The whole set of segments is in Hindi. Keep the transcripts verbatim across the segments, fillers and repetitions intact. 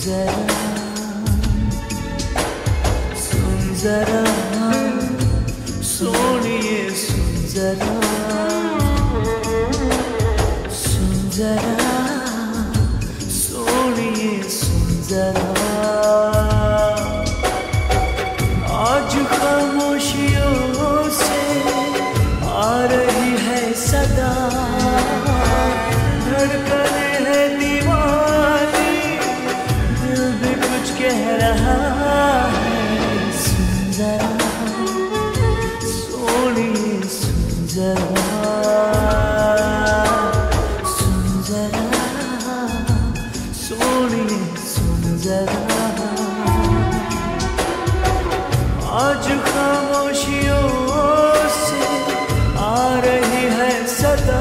जरा, सुन जरा, सोनिए सुन जरा, सुन जरा, सोनिए सुन जरा। आज खामोशियों से आ रही है सदा, धड़कने है दीवानी, दिल भी कुछ कह रहा है। सुन जरा, सोनिए सुन जरा, सुन जरा, सोनिए सुन जरा। आज खामोशियों से आ रही है सदा,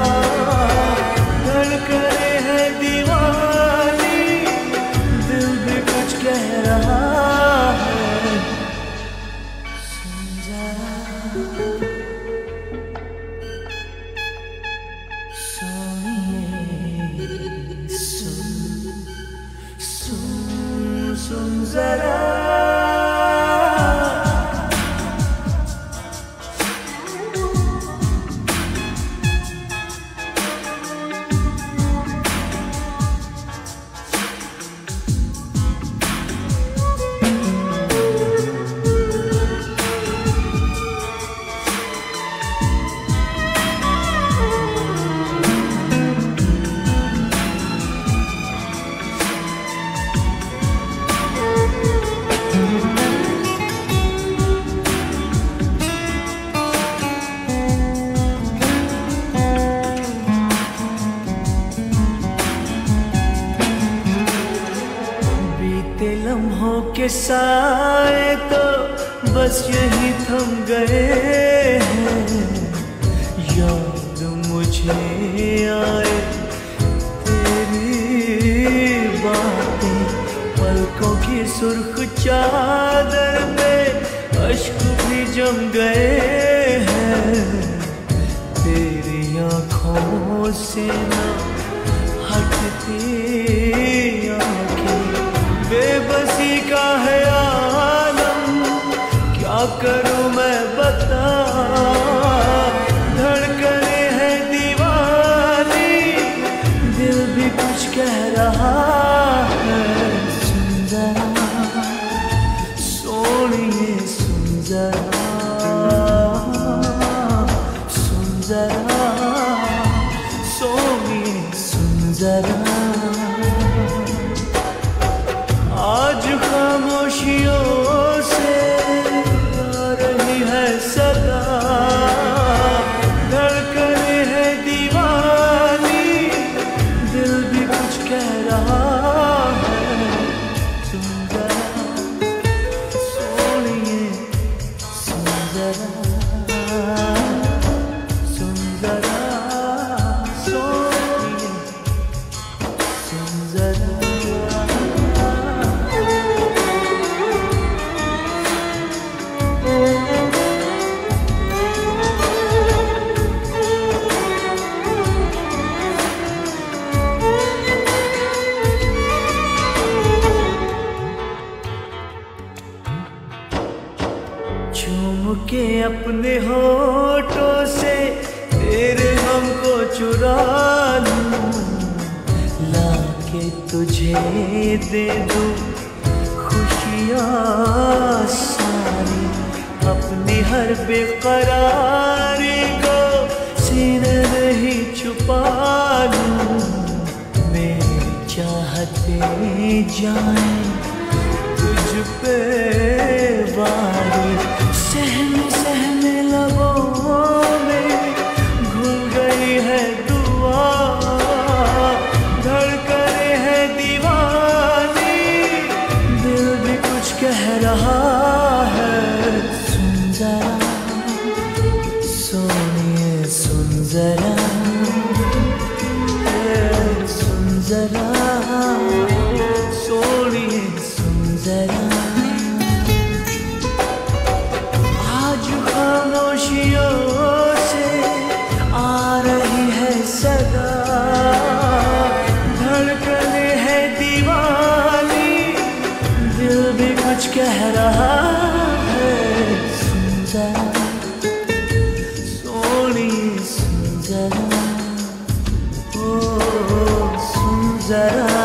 धड़कने है दीवानी, दिल भी कुछ कह रहा है। सुन जरा, सोनिए सुन, सुन, सुन जरा। लम्हों के साए तो बस यही थम गए हैं, याद मुझे आए तेरी बातें, पलकों की सुर्ख चादर में अश्क भी जम गए हैं। तेरी आँखों से ना हटती आँखें, बेबसी का है आलम, क्या करूं मैं बता। धड़कने है दीवानी, दिल भी कुछ कह रहा है। सुन जरा, सोनिए सुन जरा, सुन जरा, सोनिए सुन जरा। आज खामोशियों से आ रही है सदा, धड़कने है दीवानी, दिल भी कुछ कह रहा है। सुन जरा, सोनिए सुन जरा, सुन जरा, सोनिए सुन जरा। चूम के अपने होठों से तेरे हमको चुरा लूं, लाके तुझे दे दूं खुशियाँ सारी, अपनी हर बेकरारी को सीने में ही छुपा लूं। मेरी चाहते जाए तुझ पे वारी, सहमे सहमे लबों में घुल गई है दुआ, धड़कने है दीवानी, दिल भी कुछ कह रहा है। सुन जरा, सोनिए सुन जरा, सुन जरा, सोनिए सुन जरा। आज खामोशियों से आ रही है सदा, धड़कने है दीवानी, रहा है। सुन जरा सोनिए सुन जरा, ओ सुन जरा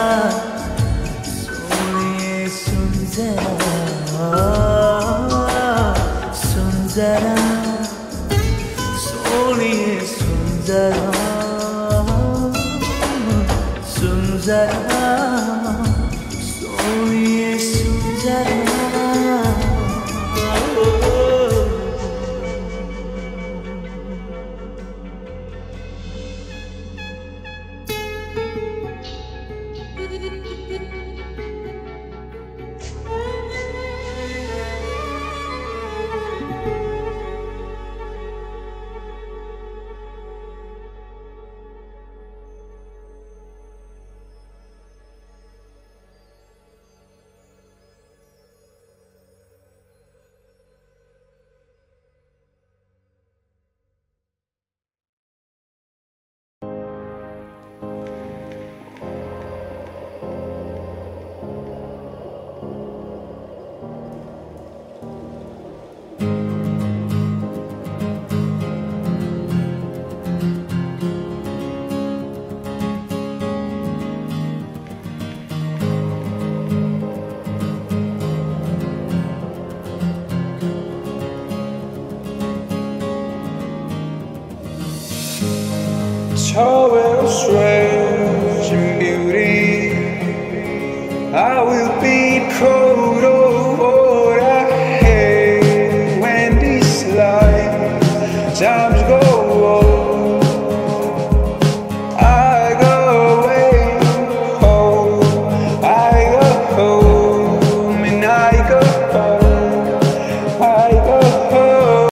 सोनिए सुन जरा, सुन जरा सोनिए सुन जरा, सुन जरा सोनिए सुन जरा।